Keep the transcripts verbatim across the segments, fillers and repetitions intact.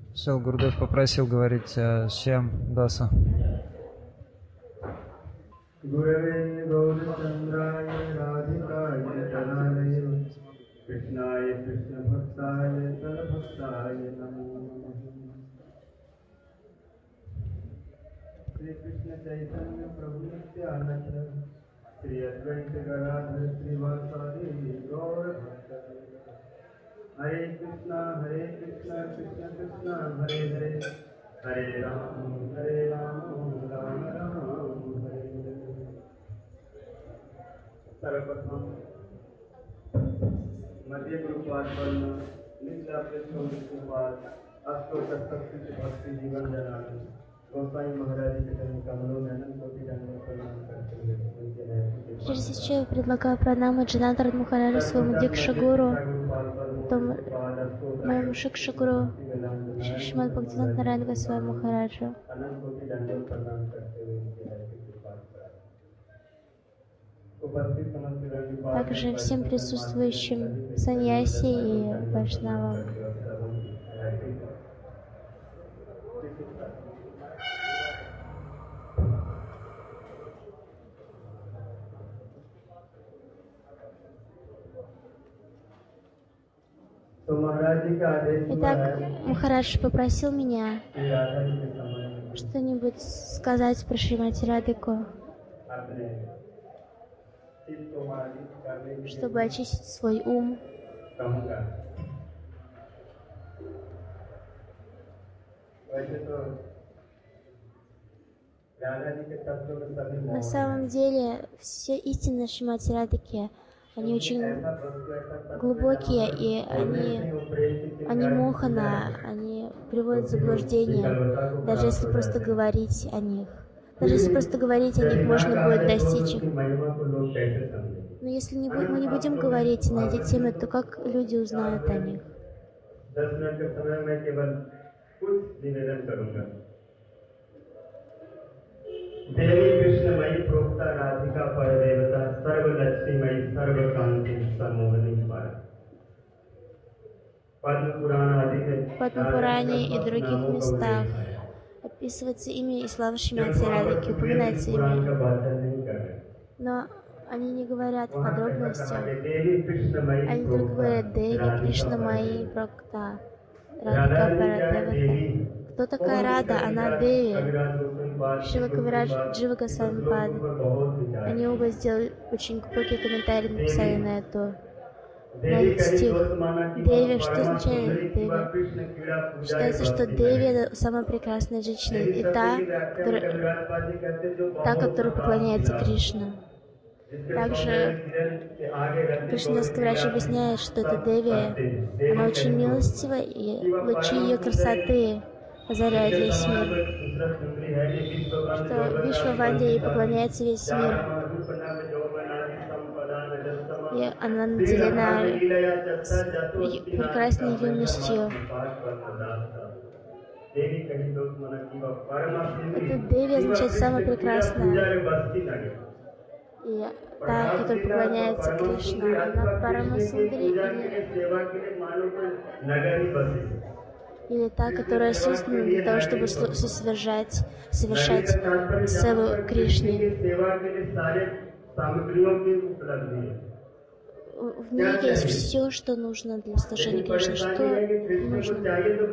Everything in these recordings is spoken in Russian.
Все, Гурдев попросил говорить о Шьям Даса. Гураве Гаурачандрае Радхикае Тадарае Кришнае Кришна Бхактае Сарабхактае Намо. Шри Кришна Чайтанья Прабhu Nityananda Шри Адвайта Гададхар Сривасади Гаура Бхактае. Hare Krishna, Hare Krishna, Krishna Krishna, Hare Hare, Hare Ram, Hare Ram, Ram Ram, Hare Hare. सर्वप्रथम मध्य गुरुपाद वर्ण निचला प्रश्नों गुरुपाद अष्टोत्तर शक्ति भक्ति जीवन जनाने गोसाई महाराज के चरण कमलों में अनंत कोटि दंडवत प्रणाम करते हुए उनके नैतिक Прежде всего, я предлагаю пранаму Джанатараду Махараджу, своему Дикша-гуру, потом моему Шикша-гуру, Шримад Бхактивинода Нарайана Госвами Махараджу. Также всем присутствующим саньяси и вайшнавам. Итак, Махарадж попросил меня что-нибудь сказать про Шримати Радхику, чтобы очистить свой ум. На самом деле, все истины Шримати Радхики, они очень глубокие, и они, они мохана, они приводят в заблуждение, даже если просто говорить о них. Даже если просто говорить о них, можно будет достичь их. Но если не, мы не будем говорить на эти темы, то как люди узнают о них? देवी कृष्णमयी प्रोक्ता राधिका पर देवता सर्वलक्ष्मीमयी सर्वकांति समोहनी पर В Падма-Пуране и других местах описывается имя и слава Шримати Радхики, упоминается имя. Но они не говорят в подробностях. Они только говорят Деви Кришна Майи Прокта, Радхика Парадевата. Кто такая Рада? Она Деви. Шрила Кавирадж, Джива Госвами Пад. Они оба сделали очень глубокие комментарии, написали на эту на этот стих. Деви, что означает Деви? Считается, что Деви — это самая прекрасная женщина, и та, которая, та, которая поклоняется Кришне. Также Кришнадас Кавирадж объясняет, что эта Деви, она очень милостива, и лучи ее красоты озаряют весь мир. Что Вишваванди ей поклоняется весь мир. И она наделена прекрасной юностью. Это Деви означает самая прекрасная. И та, которая поклоняется Кришне, она Парамасундари или... или та, которая создана для того, чтобы совершать, совершать севу Кришне. В ней есть все, что нужно для служения Кришне. Что нужно?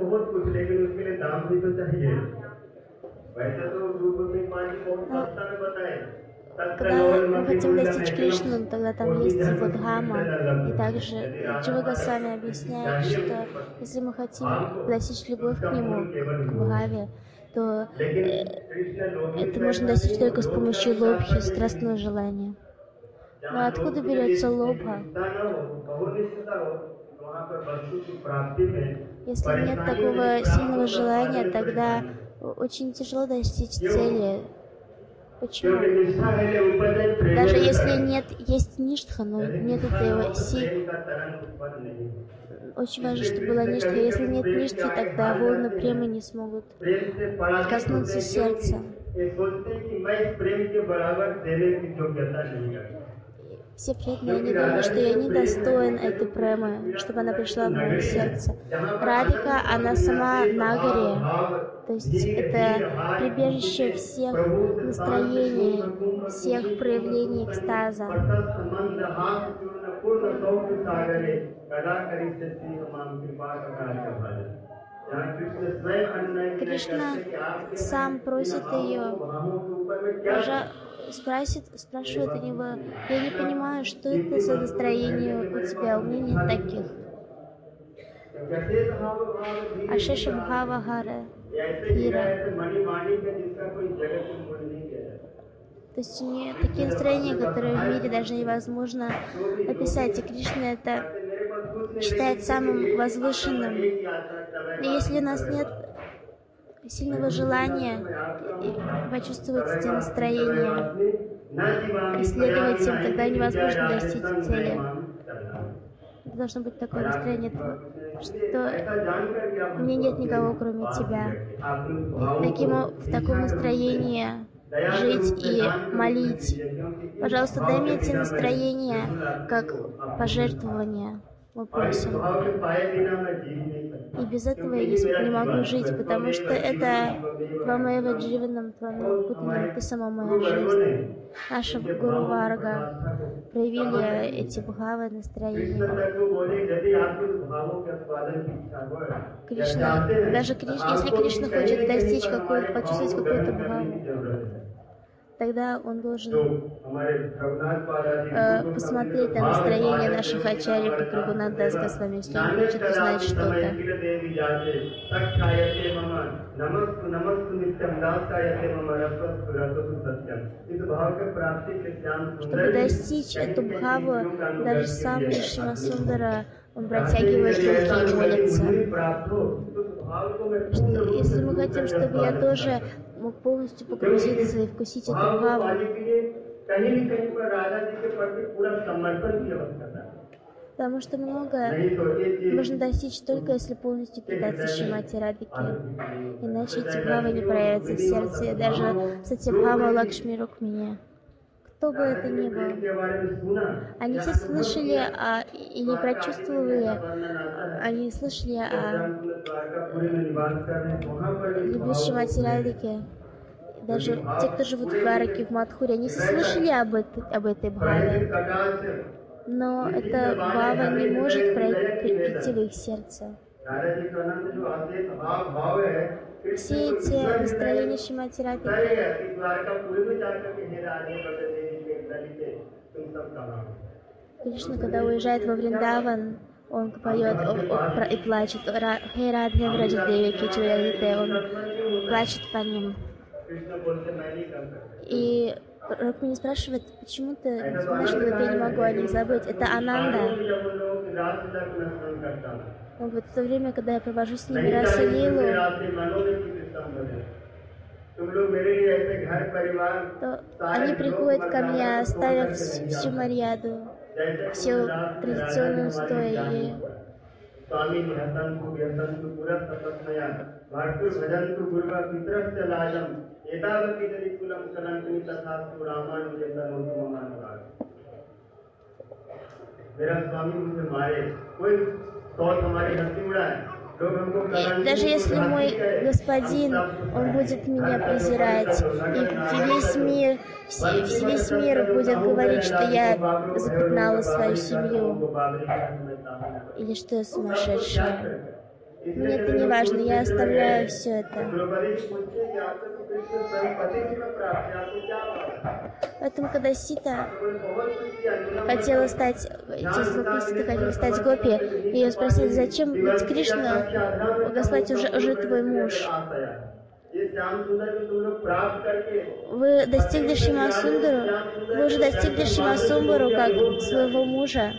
Когда мы хотим достичь Кришны, тогда там есть его Дхама. И также Джива Госвами объясняет, что если мы хотим достичь любовь к нему, к Бхаве, то это можно достичь только с помощью лобхи, страстного желания. Но откуда берется лобха? Если нет такого сильного желания, тогда очень тяжело достичь цели. Почему? Даже если нет, есть ништха, но нет этого си. Очень важно, чтобы была ништха. Если нет ништхи, тогда волны премы не смогут коснуться сердца. все преданные, они думают, что я недостоин этой премы, чтобы она пришла в мое сердце. Радика, она сама Нагари, то есть это прибежище всех настроений, всех проявлений экстаза. Кришна сам просит ее, спросит, спрашивает у него: я не понимаю, что это за настроение у тебя, у меня нет таких. Ашеша Бхава Хара Хира. То есть у нее такие настроения, которые в мире даже невозможно описать. И Кришна это считает самым возвышенным. И если у нас нет сильного желания почувствовать эти настроения, исследовать им, тогда невозможно достичь цели. Это должно быть такое настроение, что у меня нет никого, кроме тебя. И таким, в таком настроении жить и молить. Пожалуйста, дай мне эти настроения, как пожертвование. Мы просим. И без этого я не, не могу жить, потому что это Твамева Дживанам, Твамева Путанам, ты сама моя жизнь. Наша Гуру Варга проявили эти бхавы, настроения. Кришна, даже Криш, если Кришна хочет достичь какой-то, почувствовать какую-то бхаву, тогда он должен э, посмотреть на настроение наших ачарьев, как Рагунат Дас Госвами, если он хочет узнать что-то. Чтобы достичь эту бхаву, даже сам Шима Сундара, он протягивает руки и молится. Что, если мы хотим, чтобы я тоже мог полностью погрузиться и вкусить эту бхаву, потому что много можно достичь только если полностью предаться Шримати Радхике. Иначе эти бхавы не проявятся в сердце, и даже Сатьябхама Лакшми Рукмини. Кто бы это ни был. Они все слышали о, или прочувствовали, они слышали о любви Шримати Радхике. Даже те, кто живут в Двараке, в Мадхуре, они все слышали об этой, об этой бхаве. Но эта бхава не может прийти в их сердце. Все эти настроения Шримати Радхики. Кришна, когда уезжает во Вриндаван, он поет о, о, и плачет. Хей Радхе Враджадеви Кичуядите, он плачет по ним. И Рукмини спрашивает, почему ты знаешь, что я не могу о них забыть? Это Ананда. Он говорит, в то время, когда я провожу с ними Раса-лилу, то они приходят ко мне, оставив всю марьяду, всю традиционную устои. И даже если мой господин, он будет меня презирать, и весь мир, весь мир будет говорить, что я запятнала свою семью, или что я сумасшедшая. Мне это не важно, я оставляю все это. Поэтому, когда Сита хотела стать, те золотые Ситы хотели стать гопи, ее спросили, зачем, ведь Кришна, Господь, уже, уже твой муж. Вы достигли Шимасундару, вы уже достигли Шимасундару как своего мужа.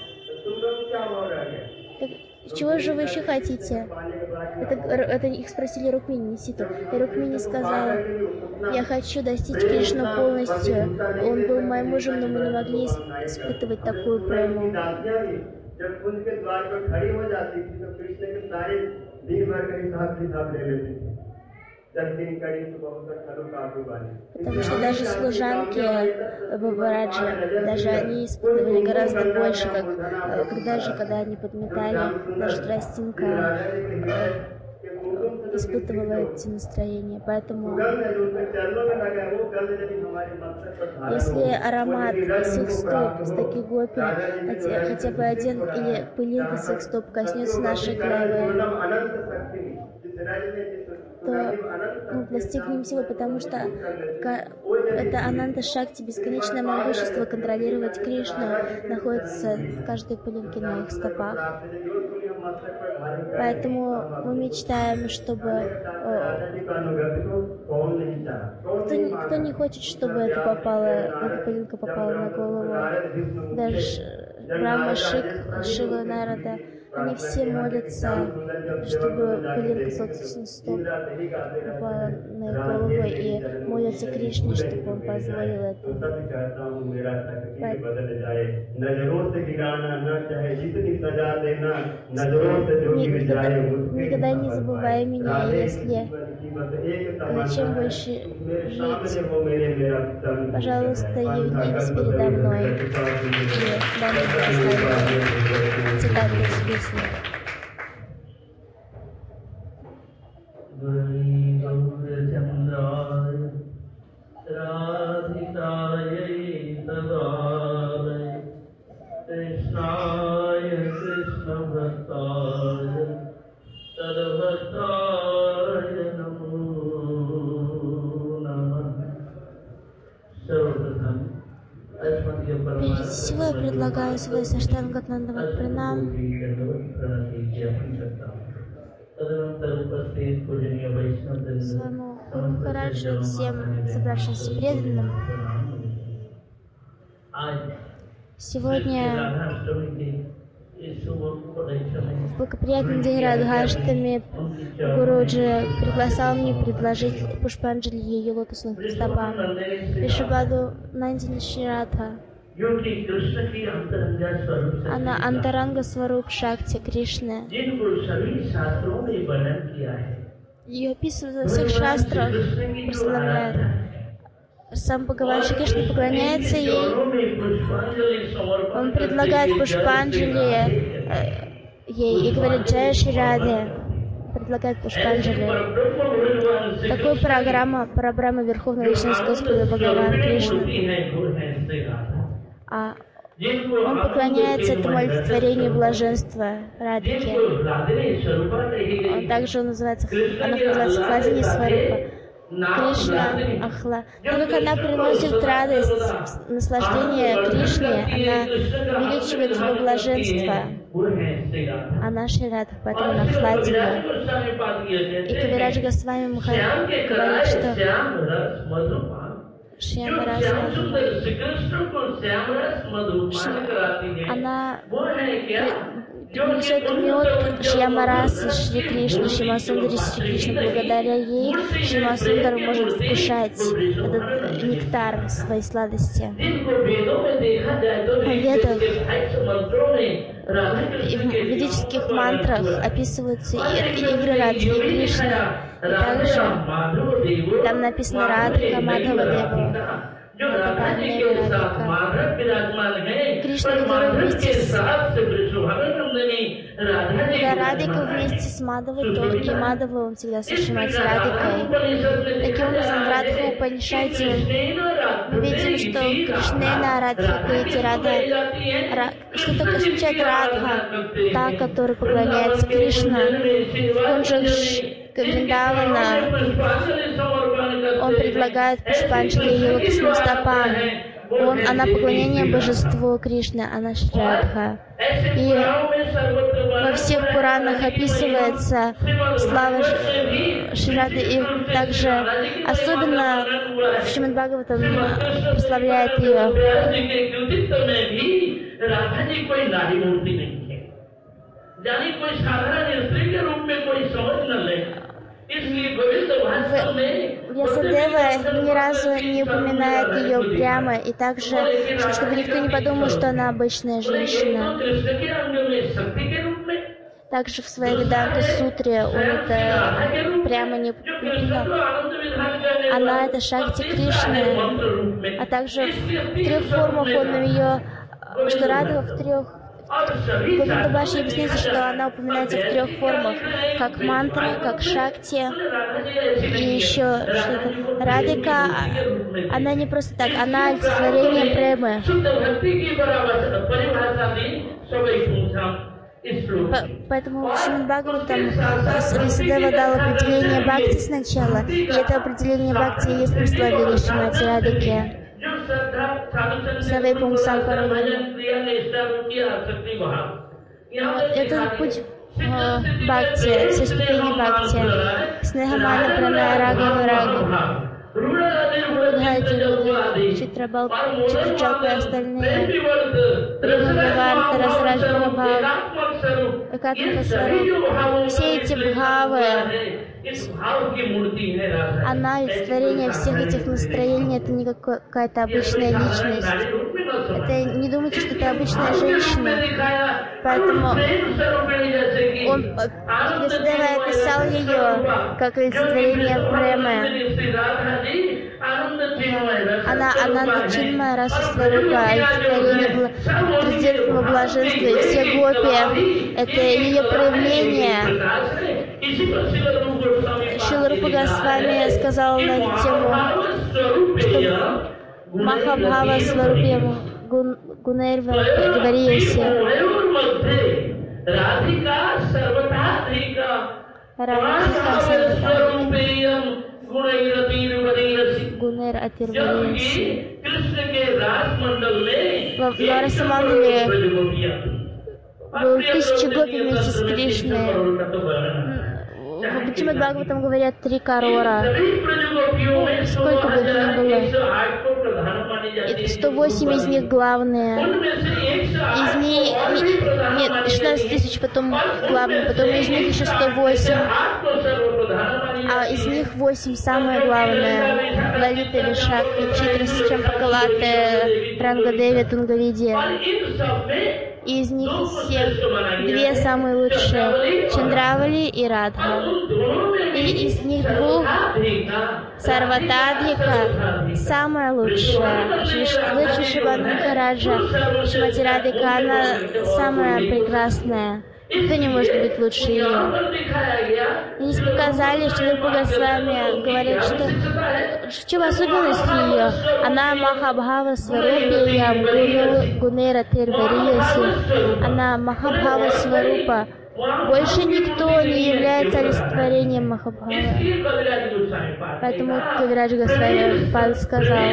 Так, чего же вы еще хотите? Это, это их спросили Рукмини, не Ситу. И Рукмини сказала, я хочу достичь Кришну полностью. Он был моим мужем, но мы не могли испытывать такую прему. Потому что даже служанки Бабараджи, даже они испытывали гораздо больше, как когда же, когда они подметали, даже тростинка испытывала эти настроения. Поэтому если аромат с их стоп, с таких гопи, хотя, хотя бы один или пылинка с их стоп коснется нашей головы, то мы достигнем всего, потому что это Ананда Шакти, бесконечное могущество контролировать Кришну, находится в каждой пылинке на их стопах. Поэтому мы мечтаем, чтобы... Кто не, кто не хочет, чтобы это попало, эта пылинка попала на голову? Даже Брахма, Шик, Шива, Нарада, они все молятся, чтобы пылинка собственных стоп попала на их голову, и молятся Кришне, чтобы он позволил это. Никогда, никогда не забывай меня, если чем больше жить, пожалуйста, явитесь передо мной и дай мне благословение. Цитата из песни. Прежде всего я предлагаю свой саштангатнандават пранам своему Махараджу, всем собравшимся преданным. Сегодня в благоприятный день Радхаштами Гуруджи пригласил мне предложить Пушпанджали ее лотосным стопам Вишабаду Нандини Ширадха. Она Антаранга Сваруп Шакти Кришны. Ее описывают во всех шастрах, прославляют. Сам Бхагаван Шри Кришна поклоняется ей. Он предлагает Пушпанджали ей и говорит Джая Шри Радhe. Предлагает Пушпанджали. Такую программу программа Верховного Личности Господа Бхагавана Кришны. А он поклоняется этому олицетворению блаженства Радхики. Он также называется, она называется Хладини Сварупа. Кришна Ахла. Но как она приносит радость, наслаждение Кришне, она увеличивает его блаженство. Она Шрирадха, поэтому она Хладина. И Кавираджа Госвами Махарадж говорит, что Шьямараса, она несет мед Шьямарасы Шри Кришны, Шьямасундари Шри Кришны. Благодаря ей Шьямасундар может вкушать этот нектар своей сладости. В ведах и в ведических мантрах описываются игры Радхи и Кришны. И также там написано Радхика Мадхава Дева. Кришна, который вместе с... Когда Радхика вместе с Мадхавой, то и Мадхава он всегда сошимается Радхикой. Таким образом, в Радха Упанишаде мы видим, что Кришнена Радхика и Рада... Что такое означает Радха? Та, которая поклоняется Кришна. В кунджах Вриндавана он предлагает Пушпанджали ее лотосным стопам. Он, она поклонение божеству Кришны, она Шрадха. И во всех Пуранах описывается слава Шрады, и также особенно в Шримад Бхагаватам прославляет ее. Вьясадева ни разу не упоминает ее прямо, и также, чтобы никто не подумал, что она обычная женщина. Также в своей Веданта сутре он это прямо не принял. Она это Шакти Кришны, а также в трех формах он ее, что Рада в трех. В Гавиндабаше объясняется, что она упоминается в трех формах, как мантра, как Шакти и еще что-то. Радика, она не просто так, она олицетворение премы. Поэтому в Шримад Бхагаватам Васудева дал определение бхакти сначала, и это определение бхакти есть прославление Шримати Радики. Савейпум Сампарадхана. Это путь э, бхакти, все ступени бхакти. Снехамана, Праная, Рага, Рага. Рудхати, Читрабал, Читрачалка и остальные. Примагаварта, Расрадж, Бхава, Экатмика Свару. Все эти бхавы, она олицетворение всех этих настроений, это не какая-то обычная личность. Это не думайте, что это обычная женщина. Поэтому он Васудева описал ее как олицетворение премы. Она Ананда Чинмая Раса Сварупа, олицетворение тридцатого блаженства, и все гопи — это ее проявление. Шрила Рупа Госвами сказал на эту тему, что Махабхава Сварупья Гунейрва Варияси. Радхика Сарвата Гунейр Атирварияси. В Нарасамандале было тысячи гопи вместе с Кришной. В Бхактивинод Бхагаватам говорят три карора. Ну, сколько бы их ни было. сто восемь из них главные. Из них... Нет, шестнадцать тысяч потом главные. Потом из них еще сто восемь. А из них восемь самое главное. Лалита, Вишакхи, Читра, Чампакалаты, Рангадеви, Тунгавидия. И из них всех две самые лучшие — Чандравали и Радха. И из них двух Сарватадхика самая лучшая. Лучше Шивана Махараджа, Шримати Радика, она самая прекрасная. Никто не может быть лучше ее. Здесь показали, что Рупа Госвами говорит, что в чем особенность ее? Она Махабхава Сварупия Гунейра Тирварияси. Она Махабхава Сварупа. Больше никто не является олицетворением Махабхавы. Поэтому Кавирадж Госвами Пад сказал: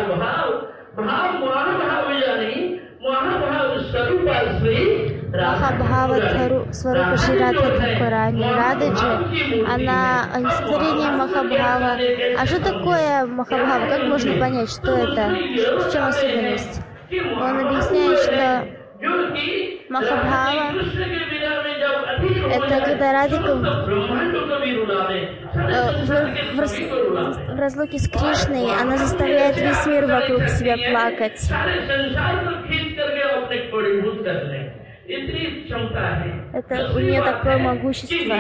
Махабхава Сварупа Ширадха Тхакурани. Рададжи, она олицетворение Махабхава. А что такое Махабхава? Как можно понять, что это? В чем особенность? Он объясняет, что Махабхава — это когда Радика в, в, в, в разлуке с Кришной, она заставляет весь мир вокруг себя плакать. Это у нее такое могущество,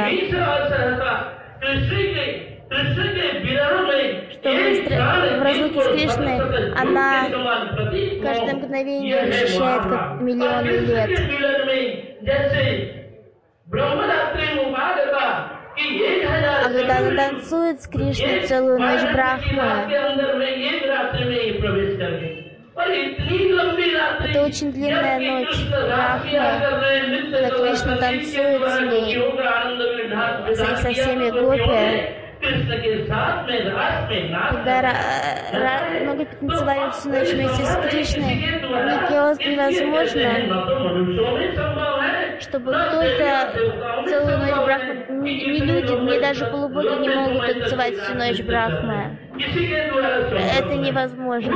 что в, в разлуке с Кришной она каждое мгновение ощущает как миллионы лет. А когда она танцует с Кришной целую ночь Брахма, это очень длинная ночь Брахма, когда Кришна танцует с ней и со всеми гопи. Когда много танцевали всю ночь вместе с Кришной, невозможно, чтобы кто-то целую ночь Брахма, не, не люди, не даже полубоги не могут танцевать всю ночь Брахма. Это невозможно.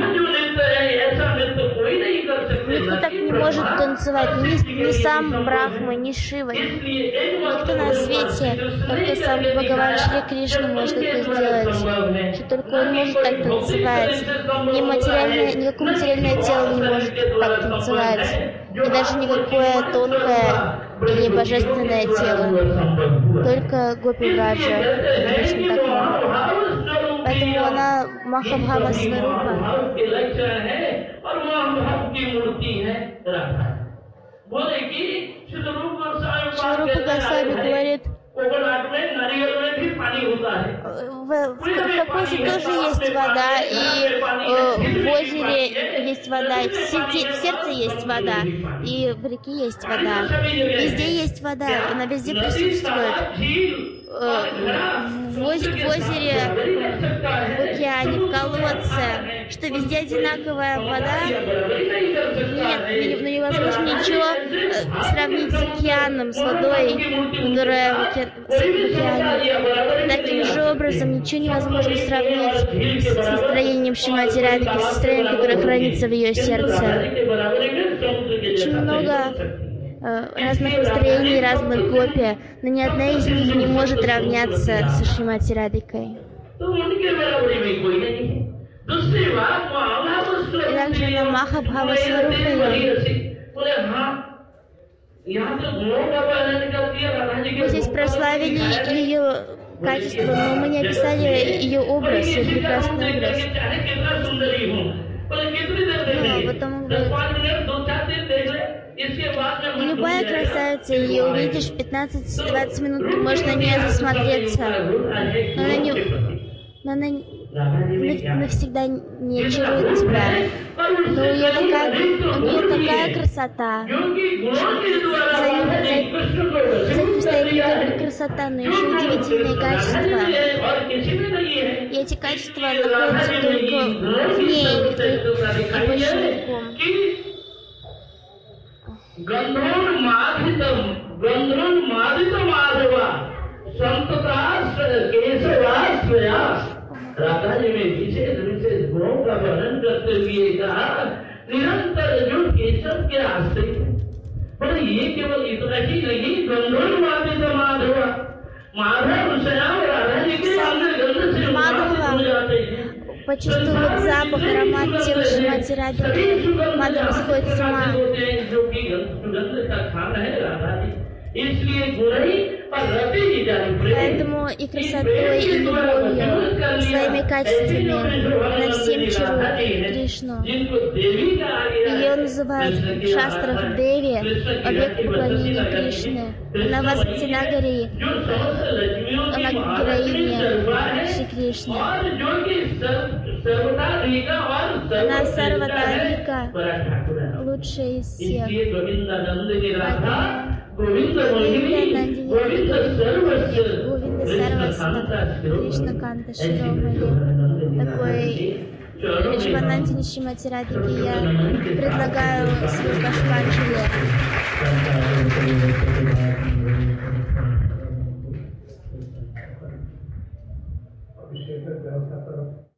Никто так не может танцевать, ни, ни сам Брахма, ни Шива. Никто на свете, только сам Бхагаван Шри Кришна может это сделать. Что только он может так танцевать. Ни материальное, никакое материальное тело не может так танцевать. И даже никакое тонкое или божественное тело. Только Гопи Браджа Кришна так могут. Поэтому она Махабхава Сварупа. Шрила Госвами говорит, в, в, в кокосе тоже есть вода, и э, в озере есть вода, и в сердце, в сердце есть вода, и в реке есть вода. Везде есть вода, она везде присутствует. Э, в, оз, в озере, в океане, в колодце, что везде одинаковая вода. Нет, ну невозможно ничего э, сравнить с океаном, с водой, которая в, оке... в океане. Таким же образом ничего невозможно сравнить с настроением Шримати Радхи, с настроением, которое хранится в ее сердце. Очень много э, разных настроений, разных гопи, но ни одна из них не может равняться со Шримати Радхикой. И также она Махабхава Сварупа. Мы здесь прославили ее качество, но мы не описали ее образ, ее прекрасный образ. Ну, потом и любая красавица, ее увидишь пятнадцать-двадцать минут, ты можешь на нее засмотреться, но она, не, но она навсегда не очарует тебя. Но у нее такая, у нее такая красота. За этим стоит не только красота, но еще удивительные качества. И эти качества находятся только в ней, и больше ником. Гандхар Мадхитам, Гандхар Мадхита Мадхава, Сантатас Kesava Swaya. राधा जी में विशेष विशेष गुणों का वर्णन करते हुए कहा निरंतर जो केशव के आश्रित है, पर ये केवल इतना ही नहीं, गंधर्व मादित माधव माधव श्याम राधा जी के अंदर गंध से हो जाते हैं. Почувствовать запах, аромат тела Шримати Радхики, Мадхава сходит с ума. Поэтому и красотой, и любовью, своими качествами она всем чарует Кришну. Ее называют в шастрах Деви, объект поклонения Кришны. Она Васантинагари, она героиня Шри Кришны. Она Сарватарика, лучшая из всех. Говинда Нандини, Говинда Сарваста, Кришна Канта Широмали. Такой Дживанандини Шримати Радхики я предлагаю свою Пушпанджали.